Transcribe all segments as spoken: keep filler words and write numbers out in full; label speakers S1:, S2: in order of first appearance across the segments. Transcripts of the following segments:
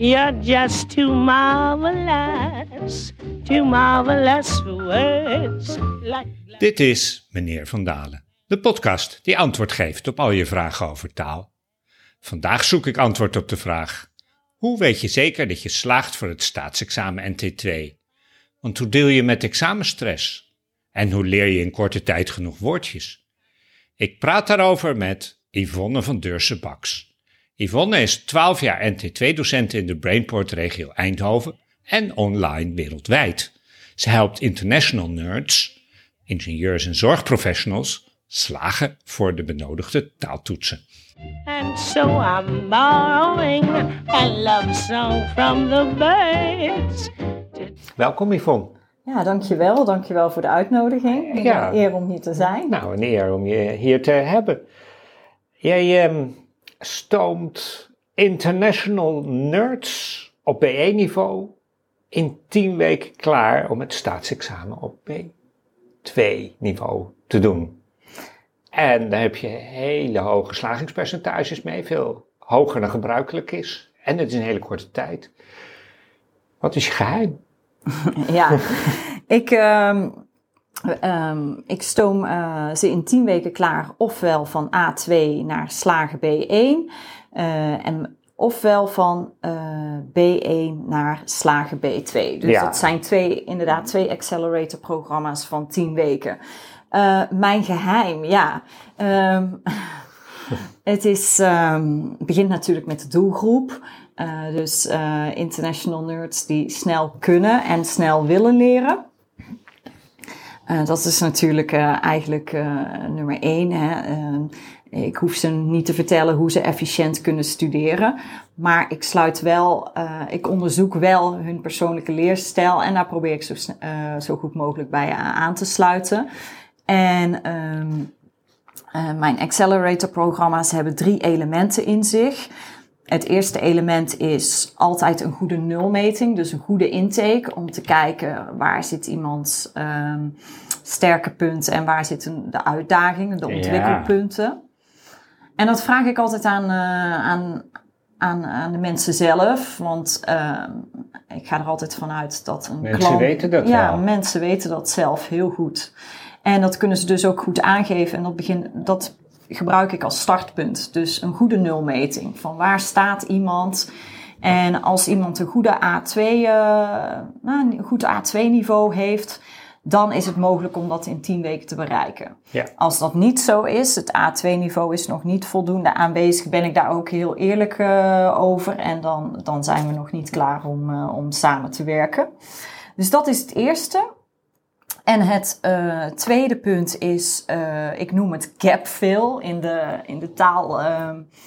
S1: You're just too marvelous, too marvelous for words. Like...
S2: Dit is Meneer Van Dalen, de podcast die antwoord geeft op al je vragen over taal. Vandaag zoek ik antwoord op de vraag: hoe weet je zeker dat je slaagt voor het staatsexamen N T twee? Want hoe deel je met examenstress? En hoe leer je in korte tijd genoeg woordjes? Ik praat daarover met Yvonne van Deurse-Baks. Yvonne is twaalf jaar N T twee docent in de Brainport-regio Eindhoven en online wereldwijd. Ze helpt international nerds, ingenieurs en zorgprofessionals, slagen voor de benodigde taaltoetsen.
S1: And so I'm borrowing a love song from the birds.
S2: Welkom Yvonne.
S3: Ja, dankjewel. Dankjewel voor de uitnodiging.
S2: Ja.
S3: Een eer om hier te zijn.
S2: Nou, een eer om je hier te hebben. Jij um, stoomt international nerds op B één niveau in tien weken klaar om het staatsexamen op B twee niveau te doen. En daar heb je hele hoge slagingspercentages mee, veel hoger dan gebruikelijk is. En het is een hele korte tijd. Wat is je geheim?
S3: Ja, ik, um, um, ik stoom uh, ze in tien weken klaar, ofwel van A twee naar slagen B één, uh, en ofwel van uh, B één naar slagen B twee. Dus
S2: Ja.
S3: dat zijn twee, inderdaad twee accelerator programma's van tien weken. Uh, mijn geheim, ja. Um, het is, um, begint natuurlijk met de doelgroep. Uh, dus uh, international nerds die snel kunnen en snel willen leren. Uh, dat is natuurlijk uh, eigenlijk uh, nummer één. Hè. Uh, ik hoef ze niet te vertellen hoe ze efficiënt kunnen studeren. Maar ik sluit wel, uh, ik onderzoek wel hun persoonlijke leerstijl. En daar probeer ik zo, uh, zo goed mogelijk bij aan te sluiten. En um, uh, mijn accelerator-programma's hebben drie elementen in zich. Het eerste element is altijd een goede nulmeting, dus een goede intake, om te kijken waar zit iemands um, sterke punten en waar zitten de uitdagingen, de ontwikkelpunten. Ja. En dat vraag ik altijd aan, uh, aan, aan, aan de mensen zelf, want uh, ik ga er altijd vanuit dat een
S2: mensen
S3: klant...
S2: weten dat
S3: ja,
S2: wel.
S3: mensen weten dat zelf heel goed. En dat kunnen ze dus ook goed aangeven en dat begin, dat gebruik ik als startpunt. Dus een goede nulmeting. Van waar staat iemand? En als iemand een goede A twee, uh, nou, een goed A twee niveau heeft, dan is het mogelijk om dat in tien weken te bereiken.
S2: Ja.
S3: Als dat niet zo is, het A twee niveau is nog niet voldoende aanwezig, ben ik daar ook heel eerlijk uh, over. En dan, dan zijn we nog niet klaar om, uh, om samen te werken. Dus dat is het eerste. En het uh, tweede punt is, uh, ik noem het gapfill in de, in de taal. Uh,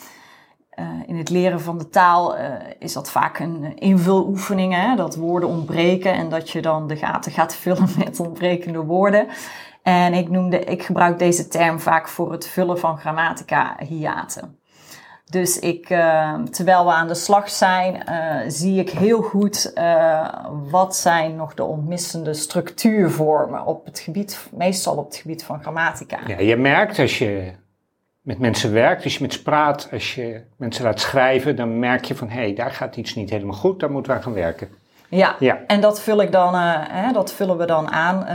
S3: uh, in het leren van de taal uh, is dat vaak een invuloefening, hè? Dat woorden ontbreken en dat je dan de gaten gaat vullen met ontbrekende woorden. En ik, noemde, ik gebruik deze term vaak voor het vullen van grammatica-hiaten. Dus ik, uh, terwijl we aan de slag zijn, uh, zie ik heel goed uh, wat zijn nog de ontmissende structuurvormen op het gebied, meestal op het gebied van grammatica.
S2: Ja, je merkt als je met mensen werkt, als je met ze praat, als je mensen laat schrijven, dan merk je van, hé, hey, daar gaat iets niet helemaal goed, daar moeten we aan gaan werken.
S3: Ja,
S2: ja.
S3: En dat vul ik dan, uh, hè, dat vullen we dan aan.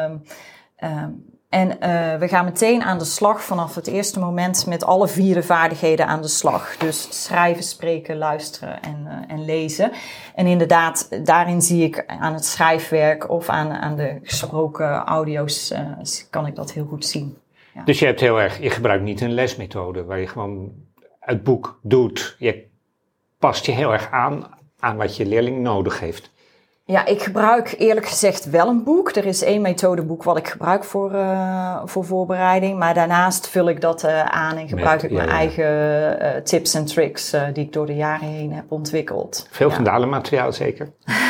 S3: Uh, uh, En uh, we gaan meteen aan de slag vanaf het eerste moment met alle vier de vaardigheden aan de slag. Dus schrijven, spreken, luisteren en, uh, en lezen. En inderdaad, daarin zie ik aan het schrijfwerk of aan, aan de gesproken audio's, uh, kan ik dat heel goed zien. Ja.
S2: Dus je hebt heel erg, je gebruikt niet een lesmethode waar je gewoon het boek doet. Je past je heel erg aan aan wat je leerling nodig heeft.
S3: Ja, ik gebruik eerlijk gezegd wel een boek. Er is één methodeboek wat ik gebruik voor, uh, voor voorbereiding. Maar daarnaast vul ik dat uh, aan en gebruik Met, ik mijn ja, ja. eigen uh, tips en tricks uh, die ik door de jaren heen heb ontwikkeld.
S2: Veel
S3: ja.
S2: Van Dalen materiaal zeker?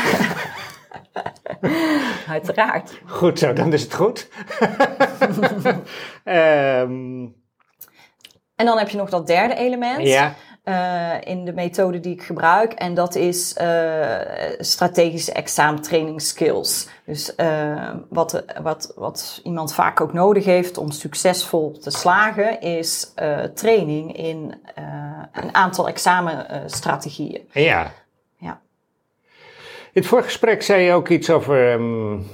S3: Uiteraard.
S2: Goed zo, dan is het goed. um,
S3: en dan heb je nog dat derde element.
S2: Ja.
S3: Uh, in de methode die ik gebruik. En dat is uh, strategische examentraining skills. Dus uh, wat, wat, wat iemand vaak ook nodig heeft om succesvol te slagen, is uh, training in uh, een aantal examenstrategieën.
S2: Ja.
S3: Ja.
S2: In het vorige gesprek zei je ook iets over um,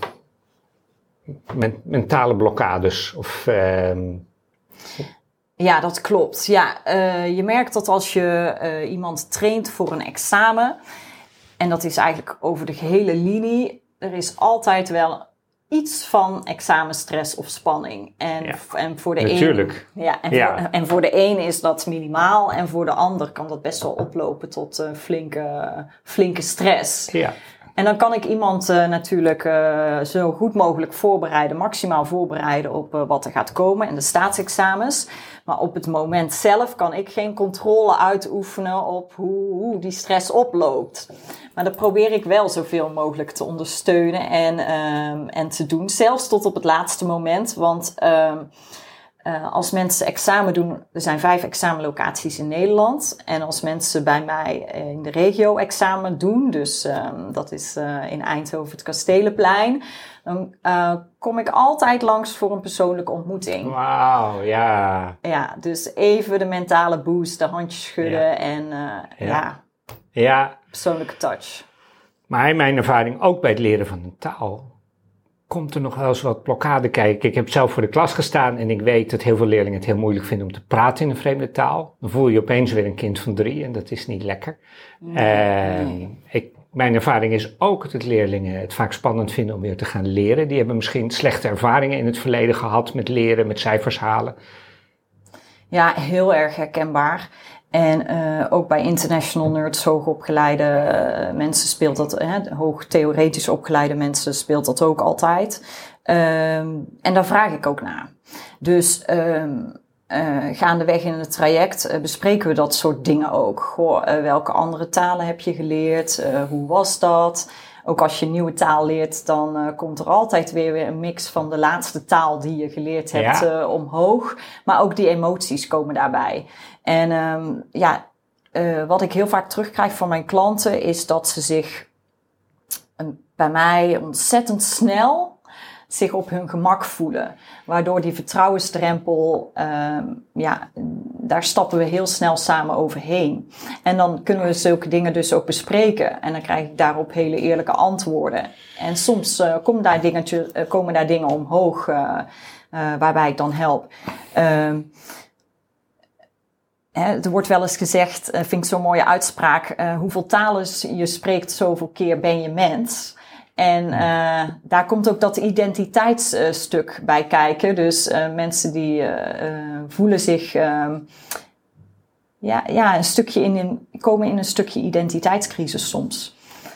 S2: men- mentale blokkades. Of, um...
S3: Ja, dat klopt. Ja, uh, je merkt dat als je uh, iemand traint voor een examen, en dat is eigenlijk over de gehele linie, er is altijd wel iets van examenstress of spanning. En,
S2: ja,
S3: en voor de
S2: natuurlijk.
S3: Een, ja, en,
S2: ja.
S3: Voor, en voor de een is dat minimaal en voor de ander kan dat best wel oplopen tot uh, flinke, flinke stress.
S2: Ja.
S3: En dan kan ik iemand uh, natuurlijk uh, zo goed mogelijk voorbereiden, maximaal voorbereiden op uh, wat er gaat komen en de staatsexamens. Maar op het moment zelf kan ik geen controle uitoefenen op hoe, hoe die stress oploopt. Maar dat probeer ik wel zoveel mogelijk te ondersteunen en, um, en te doen, zelfs tot op het laatste moment. Want um, uh, als mensen examen doen, er zijn vijf examenlocaties in Nederland. En als mensen bij mij in de regio examen doen, dus um, dat is uh, in Eindhoven het Kastelenplein, dan uh, kom ik altijd langs voor een persoonlijke ontmoeting.
S2: Wauw, ja.
S3: Ja, dus even de mentale boost, de handjes schudden
S2: ja.
S3: en uh,
S2: ja.
S3: ja,
S2: ja,
S3: persoonlijke touch.
S2: Maar in mijn ervaring, ook bij het leren van een taal, komt er nog wel eens wat blokkade kijken. Ik heb zelf voor de klas gestaan en ik weet dat heel veel leerlingen het heel moeilijk vinden om te praten in een vreemde taal. Dan voel je opeens weer een kind van drie en dat is niet lekker. Nee, uh, nee. Ik, mijn ervaring is ook dat leerlingen het vaak spannend vinden om weer te gaan leren. Die hebben misschien slechte ervaringen in het verleden gehad met leren, met cijfers halen.
S3: Ja, heel erg herkenbaar. En uh, ook bij international nerds, hoogopgeleide uh, mensen speelt dat, hè, hoog theoretisch opgeleide mensen speelt dat ook altijd. Um, en daar vraag ik ook naar. Dus um, uh, gaandeweg in het traject uh, bespreken we dat soort dingen ook. Goh, uh, welke andere talen heb je geleerd? Uh, hoe was dat? Ook als je een nieuwe taal leert, dan uh, komt er altijd weer, weer een mix van de laatste taal die je geleerd hebt ja. uh, omhoog. Maar ook die emoties komen daarbij. En um, ja, uh, wat ik heel vaak terugkrijg van mijn klanten is dat ze zich uh, bij mij ontzettend snel zich op hun gemak voelen. Waardoor die vertrouwensdrempel, um, ja, daar stappen we heel snel samen overheen. En dan kunnen we zulke dingen dus ook bespreken. En dan krijg ik daarop hele eerlijke antwoorden. En soms uh, komen, daar dingetje, uh, komen daar dingen omhoog uh, uh, waarbij ik dan help. Um, He, er wordt wel eens gezegd, uh, vind ik zo'n mooie uitspraak, uh, hoeveel talen je spreekt, zoveel keer ben je mens. En uh, daar komt ook dat identiteitsstuk uh, bij kijken. Dus uh, mensen die uh, uh, voelen zich uh, ja, ja, een stukje in een, komen in een stukje identiteitscrisis soms.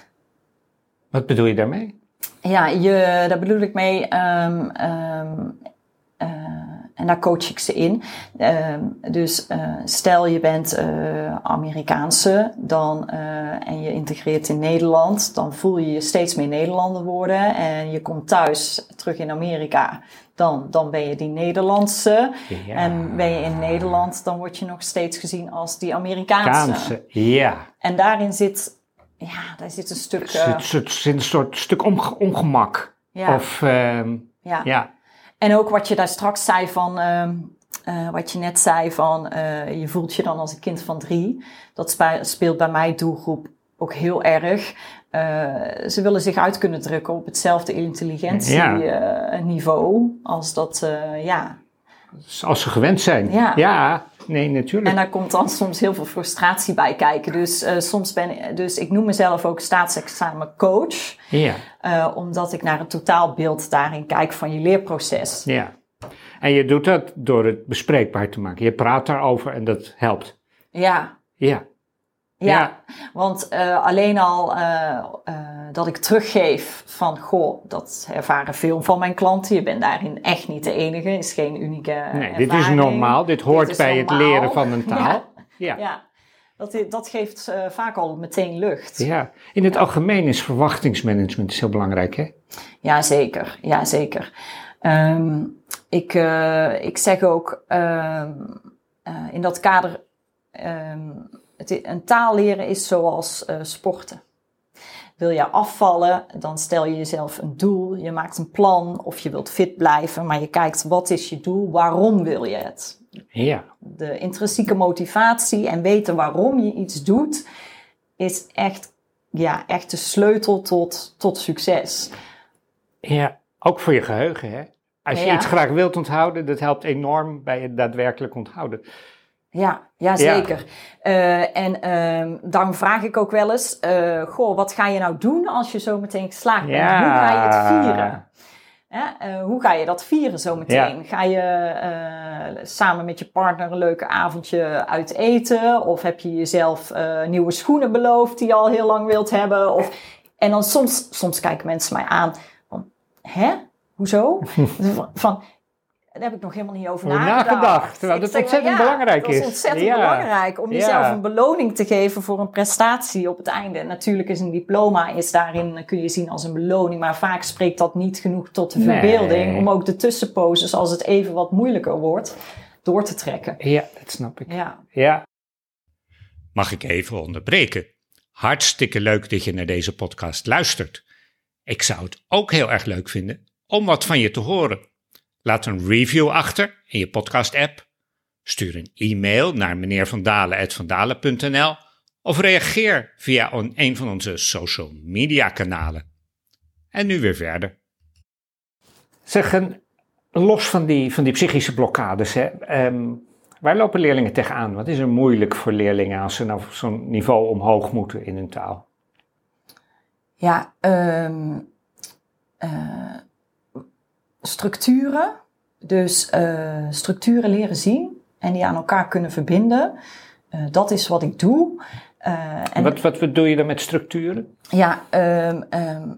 S2: Wat bedoel je daarmee?
S3: Ja, je, daar bedoel ik mee. Um, um, uh, En daar coach ik ze in. Uh, dus uh, stel je bent uh, Amerikaanse dan, uh, en je integreert in Nederland. Dan voel je je steeds meer Nederlander worden. En je komt thuis terug in Amerika. Dan, dan ben je die Nederlandse. Ja. En ben je in Nederland, dan word je nog steeds gezien als die Amerikaanse.
S2: Kaanse, ja.
S3: En daarin zit, ja, daar zit een stuk... Uh,
S2: er zit, zit een soort stuk onge- ongemak.
S3: Ja.
S2: Of, uh,
S3: ja.
S2: ja.
S3: En ook wat je daar straks zei van, uh, uh, wat je net zei van, uh, je voelt je dan als een kind van drie. Dat spe- speelt bij mijn doelgroep ook heel erg. Uh, ze willen zich uit kunnen drukken op hetzelfde intelligentieniveau ja. uh, als dat, uh, ja.
S2: Als ze gewend zijn. Ja. ja, nee, natuurlijk.
S3: En daar komt dan soms heel veel frustratie bij kijken. Dus uh, soms ben dus ik noem mezelf ook staatsexamencoach.
S2: Ja.
S3: Uh, omdat ik naar het totaalbeeld daarin kijk van je leerproces.
S2: Ja. En je doet dat door het bespreekbaar te maken. Je praat daarover en dat helpt.
S3: Ja.
S2: Ja.
S3: Ja, ja. want uh, alleen al uh, uh, dat ik teruggeef van, goh, dat ervaren veel van mijn klanten. Je bent daarin echt niet de enige, is geen unieke nee, ervaring.
S2: Dit is normaal, dit hoort dit bij normaal. Het leren van een taal.
S3: Ja, ja. ja. Dat, dat geeft uh, vaak al meteen lucht.
S2: Ja, in het ja. algemeen is verwachtingsmanagement is heel belangrijk, hè?
S3: Ja, zeker. Ja, zeker. Um, ik, uh, ik zeg ook uh, uh, in dat kader... Um, Het, een taal leren is zoals uh, sporten. Wil je afvallen, dan stel je jezelf een doel. Je maakt een plan of je wilt fit blijven. Maar je kijkt, wat is je doel? Waarom wil je het?
S2: Ja.
S3: De intrinsieke motivatie en weten waarom je iets doet, is echt ja, echt de sleutel tot, tot succes.
S2: Ja, ook voor je geheugen, hè? Als je
S3: Ja.
S2: iets graag wilt onthouden, dat helpt enorm bij het daadwerkelijk onthouden.
S3: Ja, ja zeker. Ja. Uh, en uh, daarom vraag ik ook wel eens, uh, goh, wat ga je nou doen als je zo meteen geslaagd bent? Ja. Hoe ga je het vieren? Ja, uh, hoe ga je dat vieren zo meteen? Ja. Ga je uh, samen met je partner een leuke avondje uit eten? Of heb je jezelf uh, nieuwe schoenen beloofd die je al heel lang wilt hebben? Of, en dan soms, soms kijken mensen mij aan van, hè? Hoezo? van... Daar heb ik nog helemaal niet over nagedacht.
S2: nagedacht. Terwijl dat ontzettend ja, belangrijk is.
S3: Het is ontzettend ja. belangrijk om jezelf ja. een beloning te geven voor een prestatie op het einde. Natuurlijk is een diploma, is daarin kun je zien als een beloning. Maar vaak spreekt dat niet genoeg tot de verbeelding. Nee. Om ook de tussenposes, als het even wat moeilijker wordt, door te trekken.
S2: Ja, dat snap ik.
S3: Ja.
S2: ja. Mag ik even onderbreken? Hartstikke leuk dat je naar deze podcast luistert. Ik zou het ook heel erg leuk vinden om wat van je te horen. Laat een review achter in je podcast-app. Stuur een e-mail naar meneer van Dalen at vandalen punt n l of reageer via een van onze social media kanalen. En nu weer verder. Zeg, los van die, van die psychische blokkades, hè, um, waar lopen leerlingen tegenaan? Wat is er moeilijk voor leerlingen als ze nou zo'n niveau omhoog moeten in hun taal?
S3: Ja, um, uh, structuren. Dus uh, structuren leren zien en die aan elkaar kunnen verbinden. Uh, dat is wat ik doe. Uh, en
S2: wat, wat bedoel je dan met structuren?
S3: Ja, um, um,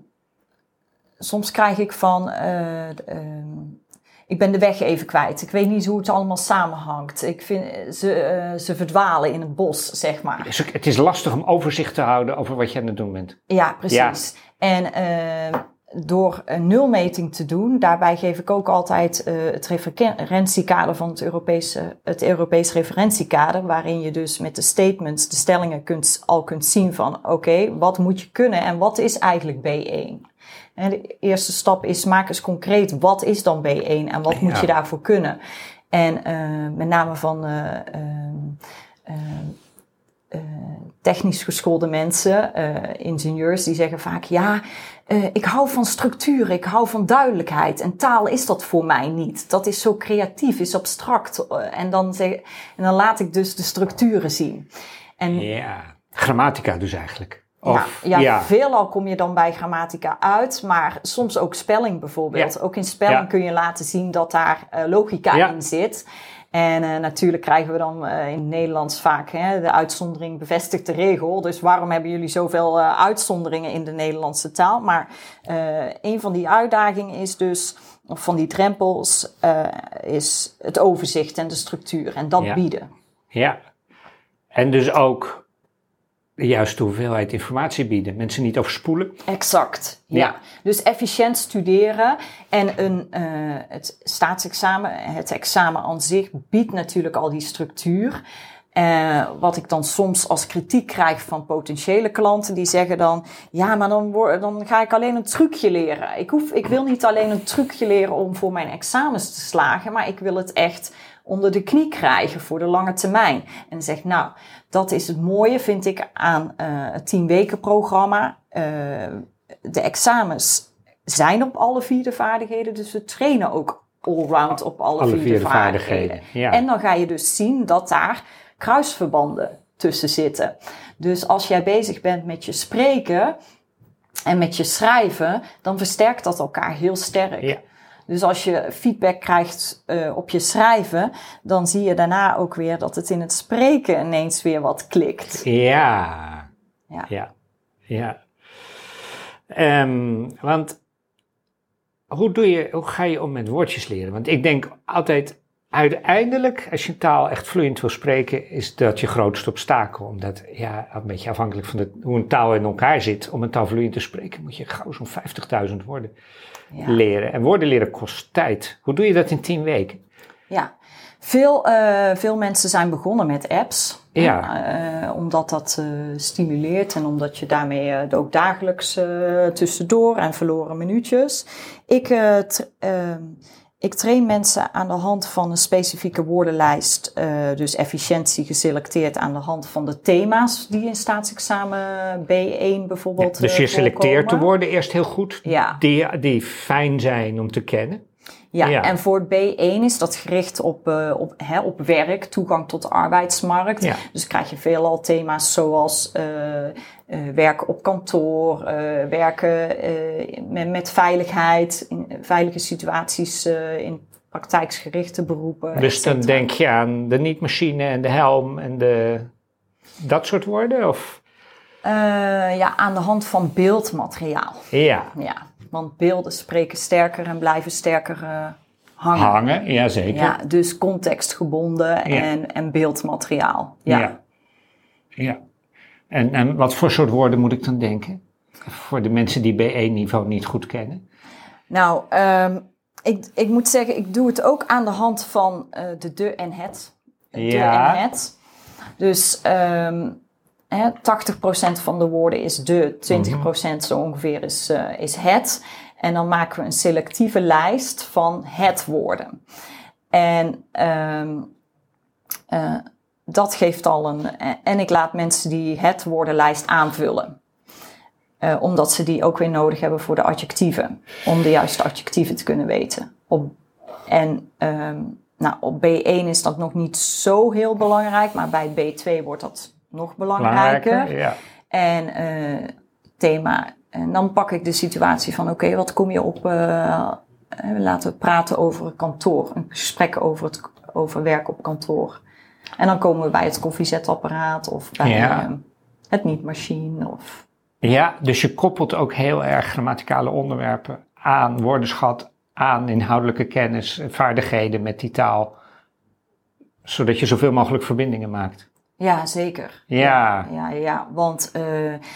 S3: soms krijg ik van... Uh, um, ik ben de weg even kwijt. Ik weet niet hoe het allemaal samenhangt. Ik vind, ze, uh, ze verdwalen in het bos, zeg maar.
S2: Het is lastig om overzicht te houden over wat je aan het doen bent.
S3: Ja, precies. Ja. En... Uh, door een nulmeting te doen, daarbij geef ik ook altijd uh, het referentiekader van het Europese, het Europees referentiekader, waarin je dus met de statements, de stellingen kunt, al kunt zien van oké, okay, wat moet je kunnen en wat is eigenlijk B één? En de eerste stap is, maak eens concreet, wat is dan B één en wat ja. moet je daarvoor kunnen? En uh, met name van uh, uh, uh, uh, technisch geschoolde mensen, uh, ingenieurs, die zeggen vaak ja, Uh, ik hou van structuur, ik hou van duidelijkheid. En taal is dat voor mij niet. Dat is zo creatief, is abstract. Uh, en, dan zeg, en dan laat ik dus de structuren zien. En,
S2: ja, grammatica dus eigenlijk. Of,
S3: ja, ja, ja, veelal kom je dan bij grammatica uit. Maar soms ook spelling bijvoorbeeld. Ja. Ook in spelling ja. kun je laten zien dat daar uh, logica ja. in zit. En uh, natuurlijk krijgen we dan uh, in het Nederlands vaak hè, de uitzondering bevestigt de regel. Dus waarom hebben jullie zoveel uh, uitzonderingen in de Nederlandse taal? Maar uh, een van die uitdagingen is dus, of van die drempels, uh, is het overzicht en de structuur. En dat
S2: ja.
S3: bieden.
S2: Ja, en dus ook de juiste hoeveelheid informatie bieden. Mensen niet overspoelen.
S3: Exact, ja. ja. Dus efficiënt studeren en een, uh, het staatsexamen, het examen aan zich biedt natuurlijk al die structuur. Uh, wat ik dan soms als kritiek krijg van potentiële klanten, die zeggen dan, ja, maar dan, word, dan ga ik alleen een trucje leren. Ik, hoef, ik wil niet alleen een trucje leren om voor mijn examens te slagen, maar ik wil het echt onder de knie krijgen voor de lange termijn. En zeg, nou, dat is het mooie, vind ik, aan uh, het tien weken programma. Uh, de examens zijn op alle vier de vaardigheden, dus we trainen ook allround op alle, alle vier, vier de vaardigheden. vaardigheden. Ja. En dan ga je dus zien dat daar kruisverbanden tussen zitten. Dus als jij bezig bent met je spreken en met je schrijven, dan versterkt dat elkaar heel sterk. Ja. Dus als je feedback krijgt uh, op je schrijven, dan zie je daarna ook weer dat het in het spreken ineens weer wat klikt.
S2: Ja, ja, ja. ja. Um, want hoe, doe je, hoe ga je om met woordjes leren? Want ik denk altijd, uiteindelijk, als je een taal echt vloeiend wil spreken, is dat je grootste obstakel. Omdat, ja, een beetje afhankelijk van de, hoe een taal in elkaar zit, om een taal vloeiend te spreken, moet je gauw zo'n vijftigduizend woorden ja. leren. En woorden leren kost tijd. Hoe doe je dat in tien weken?
S3: Ja, veel, uh, veel mensen zijn begonnen met apps.
S2: Ja.
S3: Uh, omdat dat uh, stimuleert en omdat je daarmee uh, ook dagelijks uh, tussendoor en verloren minuutjes. Ik, uh, t- uh, ik train mensen aan de hand van een specifieke woordenlijst, uh, dus efficiëntie geselecteerd aan de hand van de thema's die in staatsexamen B één bijvoorbeeld
S2: ja, Dus je
S3: uh,
S2: selecteert de woorden eerst heel goed,
S3: ja.
S2: die, die fijn zijn om te kennen.
S3: Ja,
S2: ja,
S3: en voor B één is dat gericht op, uh, op, hè, op werk, toegang tot de arbeidsmarkt. Ja. Dus krijg je veelal thema's zoals uh, uh, werken op kantoor, uh, werken uh, met, met veiligheid, in veilige situaties uh, in praktijksgerichte beroepen.
S2: Dus dan denk je aan de niet-machine en de helm en de, dat soort woorden? Of?
S3: Uh, ja, aan de hand van beeldmateriaal.
S2: Ja.
S3: Ja. Want beelden spreken sterker en blijven sterker uh, hangen.
S2: Hangen, ja zeker.
S3: Ja, dus contextgebonden ja. en, en beeldmateriaal. Ja.
S2: ja. ja. En, en wat voor soort woorden moet ik dan denken? Voor de mensen die B één niveau niet goed kennen.
S3: Nou, um, ik, ik moet zeggen, ik doe het ook aan de hand van uh, de de en het. De
S2: ja.
S3: en het. Dus... Um, He, tachtig procent van de woorden is de, twintig procent zo ongeveer is, uh, is het. En dan maken we een selectieve lijst van het woorden. En um, uh, dat geeft al een... En ik laat mensen die het woordenlijst aanvullen. Uh, omdat ze die ook weer nodig hebben voor de adjectieven. Om de juiste adjectieven te kunnen weten. Op, en um, nou, op B één is dat nog niet zo heel belangrijk. Maar bij B twee wordt dat... nog belangrijker. belangrijker
S2: ja.
S3: En uh, thema. En dan pak ik de situatie van oké, okay, wat kom je op? Uh, laten we praten over het kantoor. Een gesprek over, het, over werk op kantoor. En dan komen we bij het koffiezetapparaat of bij ja. uh, het niet-machine. Of...
S2: Ja, dus je koppelt ook heel erg grammaticale onderwerpen aan woordenschat, aan inhoudelijke kennis, vaardigheden met die taal. Zodat je zoveel mogelijk verbindingen maakt.
S3: Ja, zeker.
S2: Ja.
S3: Ja, ja, ja. Want uh, uh,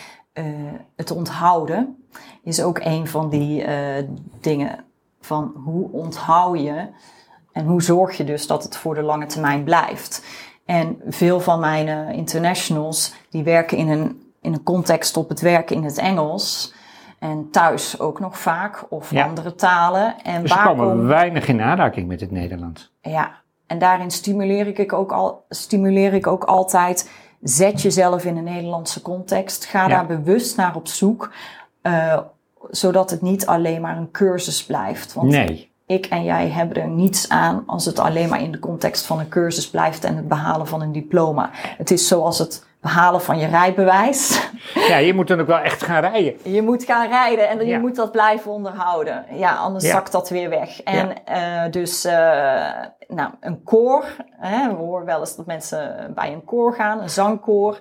S3: het onthouden is ook een van die uh, dingen van hoe onthoud je en hoe zorg je dus dat het voor de lange termijn blijft. En veel van mijn uh, internationals die werken in een, in een context op het werk in het Engels en thuis ook nog vaak of ja. andere talen. En
S2: dus ze komen kom... weinig in aanraking met het Nederlands.
S3: Ja. En daarin stimuleer ik ook, al, stimuleer ik ook altijd, zet jezelf in een Nederlandse context. Ga ja. daar bewust naar op zoek, uh, zodat het niet alleen maar een cursus blijft. Want
S2: nee.
S3: ik en jij hebben er niets aan als het alleen maar in de context van een cursus blijft en het behalen van een diploma. Het is zoals het behalen van je rijbewijs.
S2: Ja, je moet dan ook wel echt gaan rijden.
S3: Je moet gaan rijden en je ja. moet dat blijven onderhouden. Ja, anders ja. zakt dat weer weg. En ja. uh, dus, uh, nou, een koor. Hè, we horen wel eens dat mensen bij een koor gaan, een zangkoor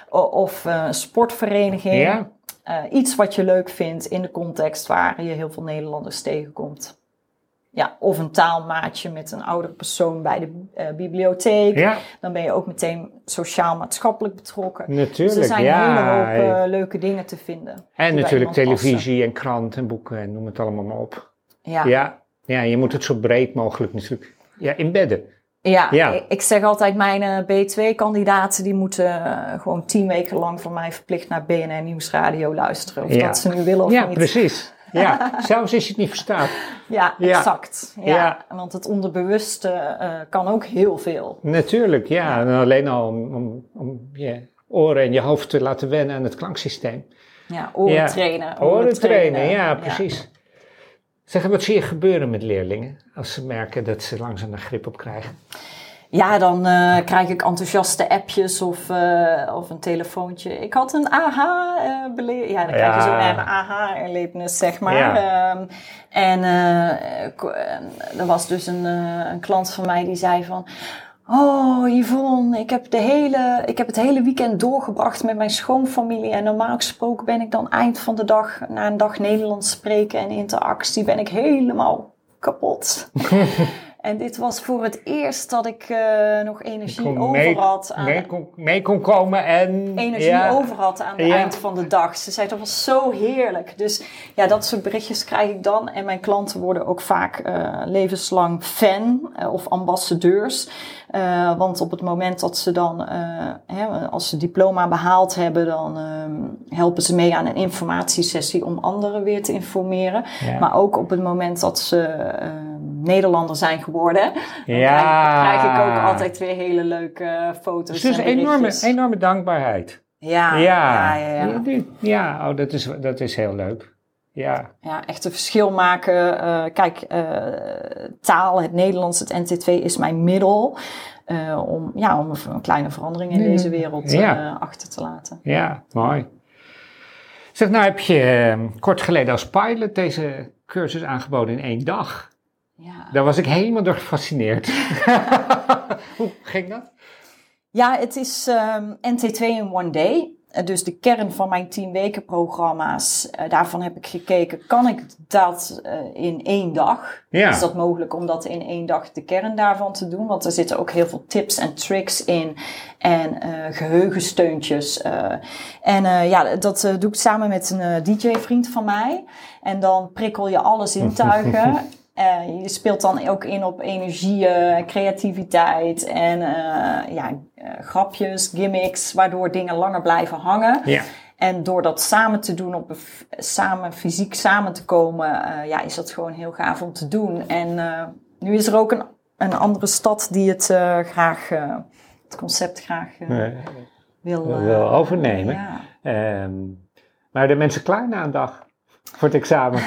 S3: of uh, een sportvereniging.
S2: Ja.
S3: Uh, iets wat je leuk vindt in de context waar je heel veel Nederlanders tegenkomt. Ja, of een taalmaatje met een oudere persoon bij de uh, bibliotheek.
S2: Ja. Dan
S3: ben je ook meteen sociaal-maatschappelijk betrokken.
S2: Natuurlijk,
S3: dus er zijn
S2: ja.
S3: een hele hoop uh, leuke dingen te vinden.
S2: En natuurlijk televisie passen. En krant en boeken en noem het allemaal maar op.
S3: Ja.
S2: Ja, ja, je moet het zo breed mogelijk natuurlijk ja, inbedden.
S3: Ja, ja, ik zeg altijd mijn uh, B twee kandidaten die moeten uh, gewoon tien weken lang van mij verplicht naar B N R Nieuwsradio luisteren. Of ja. dat ze nu willen of
S2: ja,
S3: niet.
S2: Ja, precies. Ja, zelfs als je het niet verstaat.
S3: Ja,
S2: ja.
S3: exact. Ja.
S2: Ja.
S3: Want het onderbewuste uh, kan ook heel veel.
S2: Natuurlijk, ja. ja. En alleen al om, om, om je oren en je hoofd te laten wennen aan het klanksysteem.
S3: Ja, oren
S2: ja.
S3: trainen.
S2: Oren, oren trainen, trainen, ja, precies. Ja. Zeg, wat zie je gebeuren met leerlingen als ze merken dat ze langzaam een grip op krijgen?
S3: Ja, dan uh, krijg ik enthousiaste appjes of, uh, of een telefoontje. Ik had een aha-beleving. Uh, ja, dan krijg je ja. zo'n aha-erlevenis, zeg maar.
S2: Ja.
S3: Um, en uh, er was dus een, uh, een klant van mij die zei van... Oh, Yvonne, ik heb, de hele, ik heb het hele weekend doorgebracht met mijn schoonfamilie. En normaal gesproken ben ik dan eind van de dag, na een dag Nederlands spreken en interactie, ben ik helemaal kapot. En dit was voor het eerst dat ik uh, nog energie over mee, had. Aan
S2: mee, kon, mee kon komen en...
S3: Energie ja. over had aan het ja. eind van de dag. Ze zei, dat was zo heerlijk. Dus ja, dat soort berichtjes krijg ik dan. En mijn klanten worden ook vaak uh, levenslang fan uh, of ambassadeurs. Uh, want op het moment dat ze dan, uh, hè, als ze diploma behaald hebben, dan uh, helpen ze mee aan een informatiesessie om anderen weer te informeren. Ja. Maar ook op het moment dat ze uh, Nederlander zijn geworden. Dan
S2: Ja.
S3: krijg, krijg ik ook altijd weer hele leuke foto's.
S2: Dus
S3: en
S2: een enorme,
S3: berichtjes.
S2: enorme dankbaarheid.
S3: Ja, ja, ja. ja.
S2: Ja, die- ja oh, dat, is, dat is heel leuk. Ja.
S3: Ja, echt een verschil maken. Uh, kijk, uh, taal, het Nederlands, het N T twee is mijn middel. Uh, om, ja, om een kleine verandering in deze wereld uh,
S2: ja.
S3: achter te laten.
S2: Ja, mooi. Zeg, nou heb je uh, kort geleden als pilot deze cursus aangeboden in één dag.
S3: Ja.
S2: Daar was ik helemaal door gefascineerd. Hoe ging dat?
S3: Ja, het is um, N T twee in one day. Uh, dus de kern van mijn tien weken programma's, uh, daarvan heb ik gekeken, kan ik dat uh, in één dag?
S2: Ja.
S3: Is dat mogelijk om dat in één dag de kern daarvan te doen? Want er zitten ook heel veel tips en tricks in en uh, geheugensteuntjes. Uh, en uh, ja, dat uh, doe ik samen met een uh, D J-vriend van mij. En dan prikkel je alle zintuigen. Uh, je speelt dan ook in op energie, uh, creativiteit en uh, ja, uh, grapjes, gimmicks, waardoor dingen langer blijven hangen.
S2: Ja.
S3: En door dat samen te doen, op een f- samen, fysiek samen te komen, uh, ja, is dat gewoon heel gaaf om te doen. En uh, nu is er ook een, een andere stad die het uh, graag, uh, het concept graag uh,
S2: Nee.
S3: wil, uh,
S2: wil overnemen.
S3: Ja.
S2: Um, maar de mensen klaar na een dag voor het examen?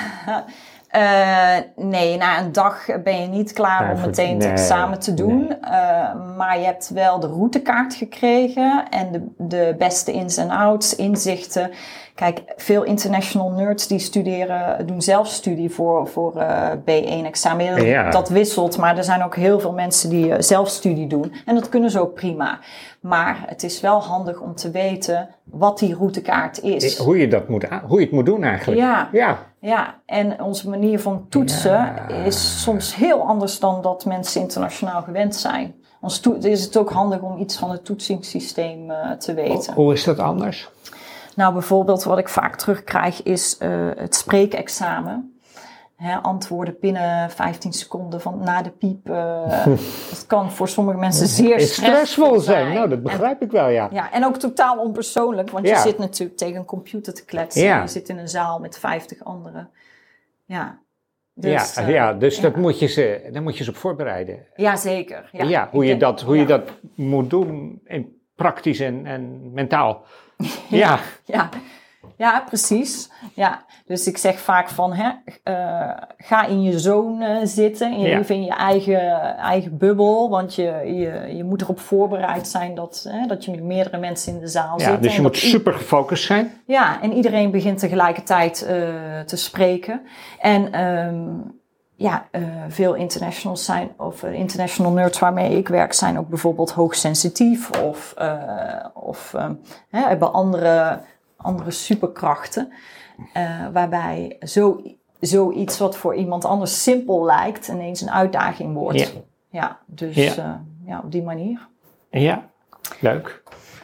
S3: Uh, nee, na een dag ben je niet klaar
S2: Ja,
S3: om
S2: voor-
S3: meteen het
S2: nee,
S3: examen te doen.
S2: nee.
S3: Uh, maar je hebt wel de routekaart gekregen en de, de beste ins en outs, inzichten. Kijk, veel international nerds die studeren, doen zelfstudie voor, voor uh, B één examen. Dat,
S2: Ja.
S3: dat wisselt, maar er zijn ook heel veel mensen die uh, zelfstudie doen. En dat kunnen ze ook prima. Maar het is wel handig om te weten wat die routekaart is.
S2: Hoe je dat moet, a- hoe je het moet doen eigenlijk.
S3: Ja.
S2: Ja.
S3: Ja, en onze manier van toetsen
S2: Ja.
S3: is soms heel anders dan dat mensen internationaal gewend zijn. Ons to- is het ook handig om iets van het toetsingssysteem uh, te weten.
S2: Hoe is dat anders?
S3: Nou, bijvoorbeeld wat ik vaak terugkrijg is uh, het spreekexamen. Hè, antwoorden binnen vijftien seconden van na de piep. Uh, dat kan voor sommige mensen zeer
S2: Het stressvol zijn. Nou, dat
S3: En-
S2: begrijp ik wel, ja.
S3: Ja, en ook totaal onpersoonlijk, want
S2: Ja.
S3: je zit natuurlijk tegen een computer te kletsen.
S2: Ja.
S3: En je zit in een zaal met vijftig anderen. Ja, dus,
S2: ja,
S3: uh,
S2: ja, dus
S3: ja.
S2: Dat moet je ze, daar moet je ze op voorbereiden.
S3: Ja, zeker. Ja,
S2: Ja, hoe,
S3: Ik
S2: je
S3: denk-
S2: dat, hoe
S3: ja.
S2: je dat moet doen, in praktisch en, en mentaal. Ja,
S3: Ja. Ja, precies. Ja, dus ik zeg vaak van, hè, uh, ga in je zone zitten, in je,
S2: Ja.
S3: even in je eigen, eigen bubbel, want je, je, je moet erop voorbereid zijn dat, hè, dat je met meerdere mensen in de zaal
S2: ja
S3: zit.
S2: dus je
S3: en
S2: moet
S3: dat i-
S2: super gefocust zijn.
S3: Ja, en iedereen begint tegelijkertijd uh, te spreken. En um, ja, uh, veel internationals zijn, of uh, international nerds waarmee ik werk, zijn ook bijvoorbeeld hoogsensitief of, uh, of um, hè, hebben andere, andere superkrachten. Uh, waarbij zo, zoiets wat voor iemand anders simpel lijkt, ineens een uitdaging wordt.
S2: Ja.
S3: Ja, dus
S2: Ja.
S3: uh, ja, op die manier.
S2: Ja, leuk.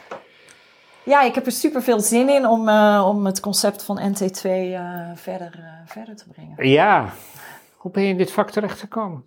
S3: Ja, ik heb er super veel zin in om, uh, om het concept van N T twee uh, verder, uh, verder te brengen.
S2: Ja, hoe ben je in dit vak terechtgekomen?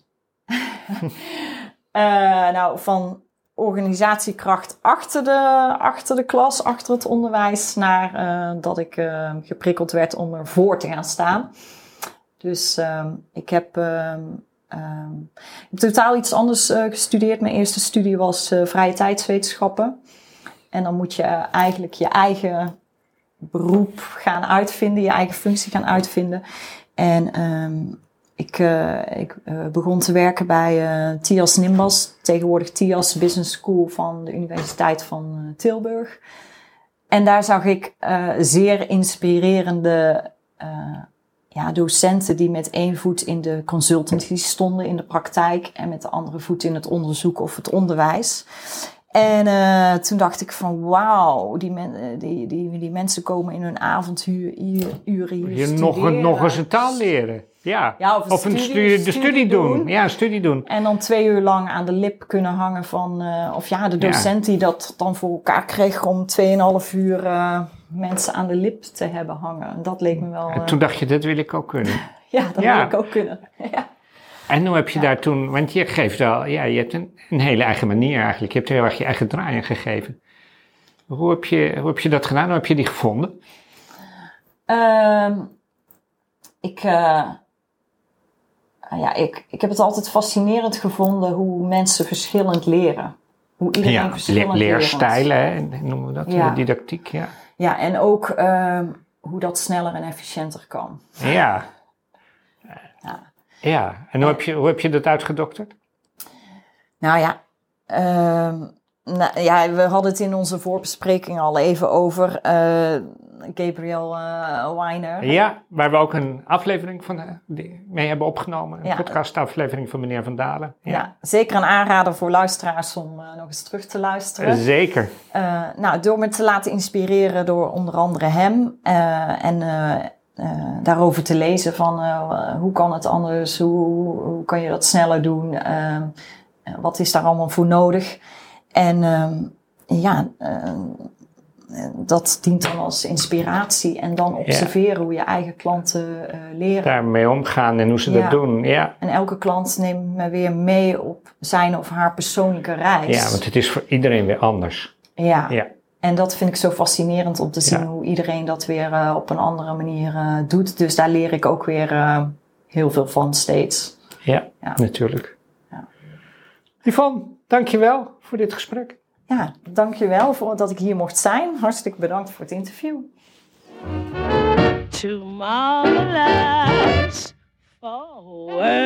S3: Uh, nou, van organisatiekracht achter de, achter de klas, achter het onderwijs, naar uh, dat ik uh, geprikkeld werd om ervoor te gaan staan. Dus um, ik heb, um, um, ik heb totaal iets anders uh, gestudeerd. Mijn eerste studie was uh, vrije tijdswetenschappen. En dan moet je uh, eigenlijk je eigen beroep gaan uitvinden, je eigen functie gaan uitvinden. En um, ik, uh, ik uh, begon te werken bij uh, T I A S Nimbus, tegenwoordig T I A S Business School van de Universiteit van uh, Tilburg. En daar zag ik uh, zeer inspirerende uh, ja, docenten die met één voet in de consultancy stonden, in de praktijk, en met de andere voet in het onderzoek of het onderwijs. En uh, toen dacht ik van wauw, die, men, die, die, die mensen komen in hun avonduren hier
S2: Je
S3: studeren.
S2: nog, een, nog eens een taal leren. Ja,
S3: Ja, of een
S2: een
S3: studie-
S2: studie, de
S3: studie
S2: studie doen.
S3: doen.
S2: Ja, een studie doen.
S3: En dan twee uur lang aan de lip kunnen hangen van, uh, of ja, de docent die dat dan voor elkaar kreeg om tweeënhalf uur uh, mensen aan de lip te hebben hangen. En dat leek me wel, uh,
S2: En toen dacht je, dat wil ik ook kunnen.
S3: ja, dat
S2: Ja.
S3: wil ik ook kunnen. Ja.
S2: En hoe heb je
S3: Ja.
S2: daar toen, want je geeft wel, ja, je hebt een, een hele eigen manier eigenlijk. Je hebt heel erg je eigen draai in gegeven. Hoe heb je, hoe heb je dat gedaan? Hoe heb je die gevonden?
S3: Um, ik, uh, uh, ja, ik, ik heb het altijd fascinerend gevonden hoe mensen verschillend leren. Hoe iedereen
S2: ja,
S3: verschillend
S2: le- leerstijlen, hè, noemen we dat,
S3: ja.
S2: de didactiek. Ja,
S3: ja en ook uh, hoe dat sneller en efficiënter kan.
S2: Ja.
S3: Ja.
S2: Ja, en hoe heb je, hoe heb je dat uitgedokterd?
S3: Nou ja, uh, nou, ja, we hadden het in onze voorbespreking al even over uh, Gabriel uh, Weiner.
S2: Ja, waar we ook een aflevering van uh, die mee hebben opgenomen. Een
S3: ja.
S2: podcastaflevering van meneer Van Dalen. Ja,
S3: ja zeker een aanrader voor luisteraars om uh, nog eens terug te luisteren.
S2: Uh, zeker.
S3: Uh, nou, door me te laten inspireren door onder andere hem uh, en... Uh, Uh, daarover te lezen van uh, hoe kan het anders, hoe, hoe kan je dat sneller doen, uh, wat is daar allemaal voor nodig. En uh, ja, uh, dat dient dan als inspiratie en dan observeren ja. hoe je eigen klanten uh, leren.
S2: Daarmee omgaan en hoe ze ja. dat doen, ja.
S3: En elke klant neemt me weer mee op zijn of haar persoonlijke reis.
S2: Ja, want het is voor iedereen weer anders.
S3: Ja.
S2: ja.
S3: En dat vind ik zo fascinerend om te zien ja. hoe iedereen dat weer uh, op een andere manier uh, doet. Dus daar leer ik ook weer uh, heel veel van steeds.
S2: Ja, ja. natuurlijk. Ja. Yvonne, dankjewel voor dit gesprek.
S3: Ja, dankjewel voor dat ik hier mocht zijn. Hartstikke bedankt voor het interview.
S1: Too marvelous for words.